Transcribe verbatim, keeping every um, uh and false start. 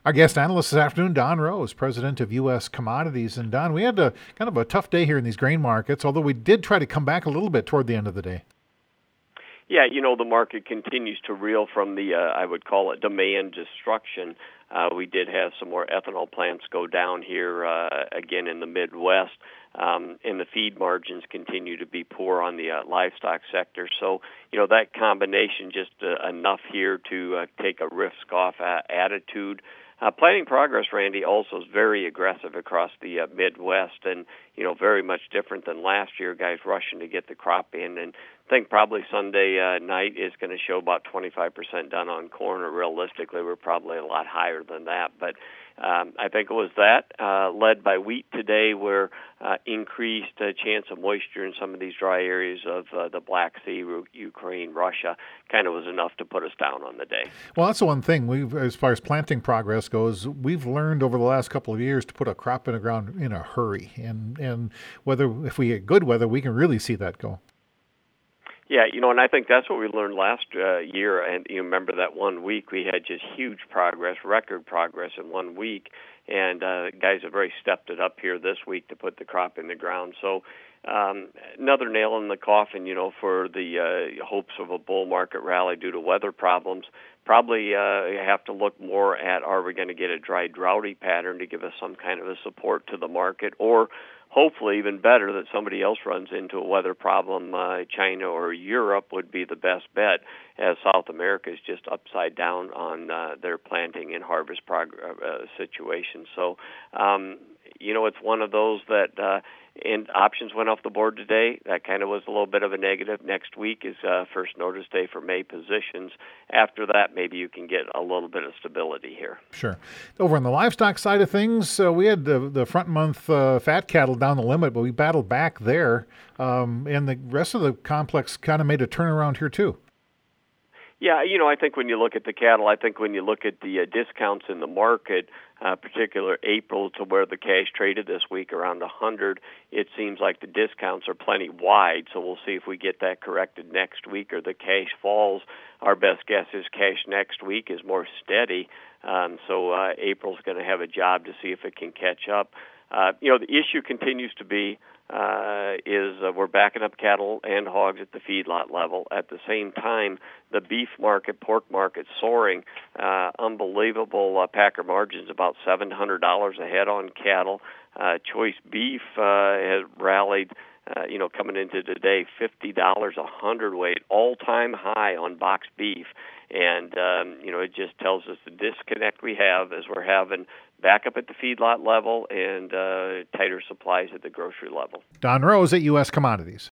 Our guest analyst this afternoon, Don Rose, president of U S Commodities. And Don, we had a kind of a tough day here in these grain markets, although we did try to come back a little bit toward the end of the day. Yeah, you know, the market continues to reel from the, uh, I would call it, demand destruction. Uh, we did have some more ethanol plants go down here, uh, again, in the Midwest, um, and the feed margins continue to be poor on the uh, livestock sector. So, you know, that combination just uh, enough here to uh, take a risk-off uh, attitude. Uh, planting progress, Randy, also is very aggressive across the uh, Midwest, and you know, very much different than last year. Guys rushing to get the crop in, and I think probably Sunday uh, night is going to show about twenty-five percent done on corn. Or realistically, we're probably a lot higher than that, but um, I think it was that uh, led by wheat today, where uh, increased uh, chance of moisture in some of these dry areas of uh, the Black Sea, Ukraine, Russia, kind of was enough to put us down on the day. Well, that's the one thing. We've, as far as planting progress goes, we've learned over the last couple of years to put a crop in the ground in a hurry, and and whether if we get good weather, we can really see that go. Yeah, you know, and I think that's what we learned last uh, year. And you remember that one week we had just huge progress, record progress in one week. And uh, guys have really stepped it up here this week to put the crop in the ground. So um, another nail in the coffin, you know, for the uh, hopes of a bull market rally due to weather problems. Probably uh, have to look more at, are we going to get a dry, droughty pattern to give us some kind of a support to the market, or hopefully even better that somebody else runs into a weather problem. uh, China or Europe would be the best bet, as South America is just upside down on uh, their planting and harvest prog- uh, situation. So, um, you know, it's one of those that uh, and options went off the board today. That kind of was a little bit of a negative. Next week is uh, first notice day for May positions. After that, maybe you can get a little bit of stability here. Sure. Over on the livestock side of things, uh, we had the, the front month uh, fat cattle down the limit, but we battled back there. Um, and the rest of the complex kind of made a turnaround here, too. Yeah, you know, I think when you look at the cattle, I think when you look at the uh, discounts in the market, uh, particular April to where the cash traded this week around one hundred, it seems like the discounts are plenty wide. So we'll see if we get that corrected next week or the cash falls. Our best guess is cash next week is more steady. Um, so uh, April's going to have a job to see if it can catch up. Uh, you know, the issue continues to be uh, is uh, we're backing up cattle and hogs at the feedlot level. At the same time, the beef market, pork market soaring, uh, unbelievable uh, packer margins, about seven hundred dollars a head on cattle. Uh, choice beef uh, has rallied, uh, you know, coming into today, fifty dollars a hundredweight, all-time high on boxed beef. And, um, you know, it just tells us the disconnect we have as we're having back up at the feedlot level and uh, tighter supplies at the grocery level. Don Rose at U S Commodities.